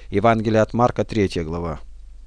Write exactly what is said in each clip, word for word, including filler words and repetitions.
Евангелие от Марка, третья глава.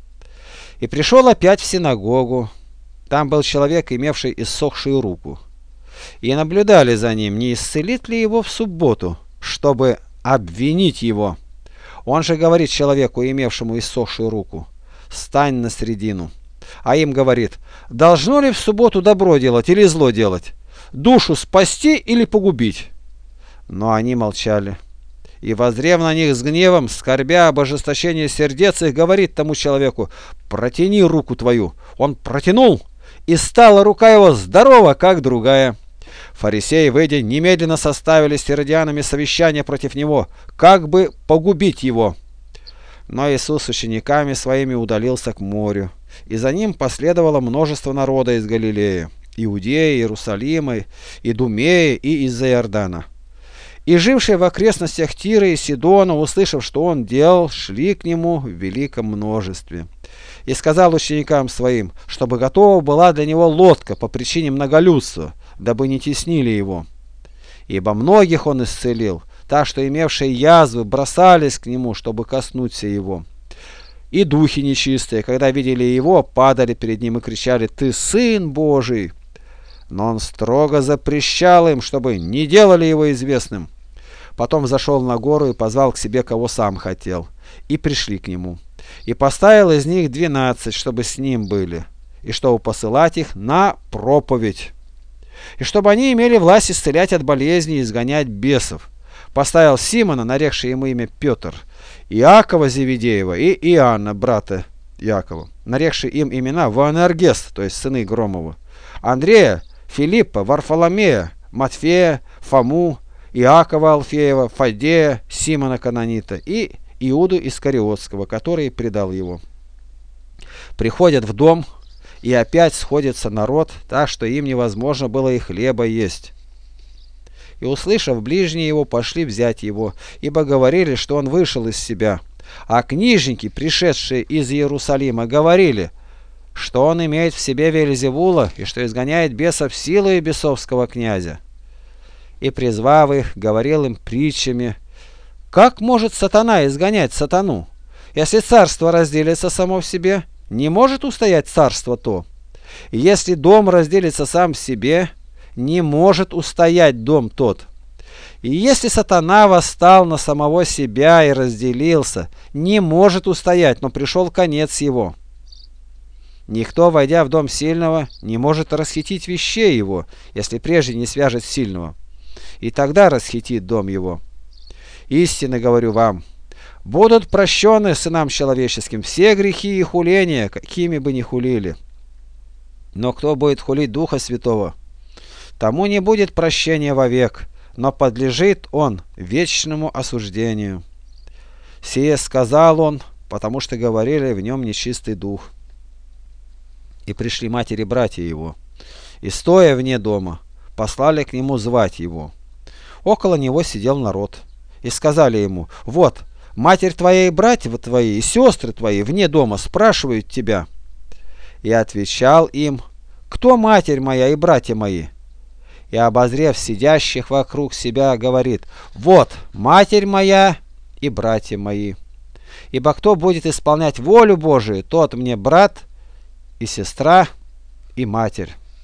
И пришел опять в синагогу. Там был человек, имевший иссохшую руку. И наблюдали за ним, не исцелит ли его в субботу, чтобы обвинить его. Он же говорит человеку, имевшему иссохшую руку: «Стань на средину». А им говорит: «Должно ли в субботу добро делать или зло делать? Душу спасти или погубить?» Но они молчали. И, воззрев на них с гневом, скорбя об ожесточении сердец их, говорит тому человеку: «Протяни руку твою». Он протянул, и стала рука его здорова, как другая. Фарисеи, выйдя, немедленно составили с иродианами совещание против него, как бы погубить его. Но Иисус с учениками своими удалился к морю, и за ним последовало множество народа из Галилеи, Иудеи, Иерусалима, Идумеи и из-за Иордана. И жившие в окрестностях Тира и Сидона, услышав, что он делал, шли к нему в великом множестве. И сказал ученикам своим, чтобы готова была для него лодка по причине многолюдства, дабы не теснили его. Ибо многих он исцелил, так что имевшие язвы бросались к нему, чтобы коснуться его. И духи нечистые, когда видели его, падали перед ним и кричали: «Ты Сын Божий!» Но он строго запрещал им, чтобы не делали его известным. Потом зашел на гору и позвал к себе, кого сам хотел, и пришли к нему. И поставил из них двенадцать, чтобы с ним были, и чтобы посылать их на проповедь, и чтобы они имели власть исцелять от болезней и изгонять бесов. Поставил Симона, нарекший ему имя Петр, Иакова Зеведеева и Иоанна, брата Иакова, нарекший им имена Ваанергес, то есть сыны Громовы, Андрея, Филиппа, Варфоломея, Матфея, Фому, Иакова Алфеева, Фадея, Симона Канонита и Иуду Искариотского, который предал его. Приходят в дом, и опять сходится народ, так что им невозможно было и хлеба есть. И, услышав, ближние его пошли взять его, ибо говорили, что он вышел из себя. А книжники, пришедшие из Иерусалима, говорили, что он имеет в себе Вельзевула и что изгоняет бесов силой бесовского князя. И, призвав их, говорил им притчами: «Как может сатана изгонять сатану? Если царство разделится само в себе, не может устоять царство то. И если дом разделится сам в себе, не может устоять дом тот. И если сатана восстал на самого себя и разделился, не может устоять, но пришел конец его. Никто, войдя в дом сильного, не может расхитить вещей его, если прежде не свяжет сильного, и тогда расхитит дом его. Истинно говорю вам, будут прощены сынам человеческим все грехи и хуления, какими бы ни хулили. Но кто будет хулить Духа Святого, тому не будет прощения вовек, но подлежит он вечному осуждению. Сие сказал он, потому что говорили в нем нечистый дух. И пришли матери братья его, и, стоя вне дома, послали к нему звать его. Около него сидел народ, и сказали ему: «Вот, матерь твоя и братья твои, и сестры твои вне дома спрашивают тебя». И отвечал им: «Кто матерь моя и братья мои?» И, обозрев сидящих вокруг себя, говорит: «Вот матерь моя и братья мои. Ибо кто будет исполнять волю Божию, тот мне брат и сестра и матерь».